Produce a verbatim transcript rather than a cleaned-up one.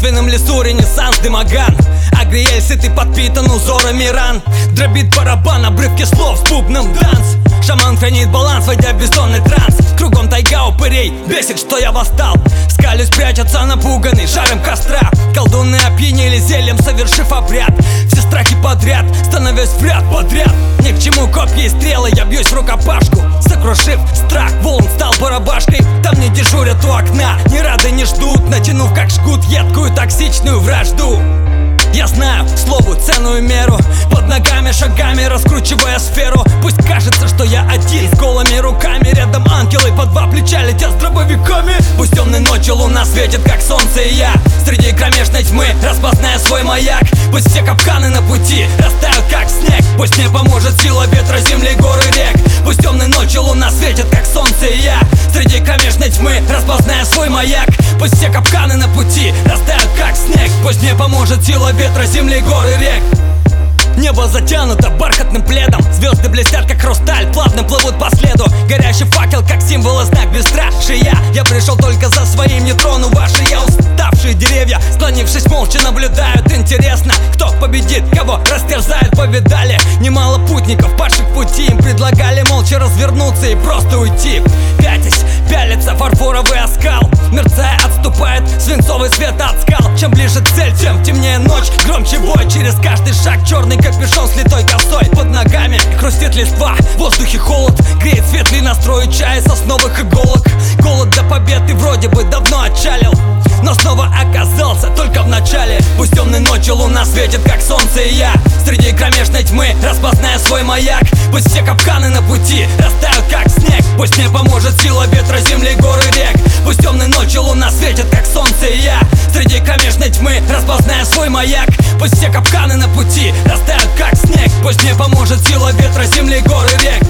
буйном лесу ренессанс дымоган. Агриэль сытый подпитан узорами ран. Дробит барабан, обрывки слов с бубном данс. Шаман хранит баланс, войдя в бессонный транс. Кругом тайга упырей, бесит, что я восстал. Скалюсь, прячется напуганный жаром костра. Колдуны опьянели зельем, совершив обряд. Все страхи подряд, становясь в ряд подряд. Ни к чему копья и стрелы, я бьюсь в рукопашку. Сокрушив страх, волн стал барабашкой. Там не дежурят у окна, ни рады не ждут, натянув как жгут едкую токсичную вражду. Я знаю слову ценную меру, под ногами шагами раскручивая сферу. Пусть кажется, что я один с голыми руками, рядом ангелы по два плеча летят с дробовиками. Пусть темной ночью луна светит, как солнце, и я среди кромешной тьмы распозная свой маяк. Пусть все капканы на пути растают, как снег. Пусть мне поможет сила ветра, земли, горы, рек. Пусть темной ночью луна светит, как солнце, и я среди кромешной тьмы распозная свой маяк. Пусть все капканы на пути растают, как снег. Пусть мне поможет сила ветра, земли, горы, рек. Небо затянуто бархатным пледом. Звезды блестят, как хрусталь, плавно плывут по следу. Горящий факел, как символ и знак бесстрашия. Я пришел только за своим, не трону ваши. Я уставшие деревья, склонившись молча, наблюдают. Интересно, кто победит, кого растерзают. Повидали немало путников, падших пути. Им предлагали молча развернуться и просто уйти. Пятясь, пялится фарфоровый оскал. Мерцая, отступает свинцовый свет от скал. Чем ближе цель, тем темнее ночь. Громче бой, через каждый шаг черный капюшон с литой косой. Под ногами хрустит листва, в воздухе холод. Греет светлый настрой чая сосновых иголок. Голод до победы вроде бы давно отчалил, но снова оказался только в начале. Пусть темной ночью луна светит, как солнце, и я среди кромешной тьмы распозная свой маяк. Пусть все капканы на пути растают, как снег. Пусть мне поможет сила ветра, земли, горы, рек. Пусть темной ночью луна светит, как солнце, и я среди кромешной тьмы распозная свой маяк. Пусть все капканы на пути растают, как снег. Пусть мне поможет сила ветра, земли, горы, рек.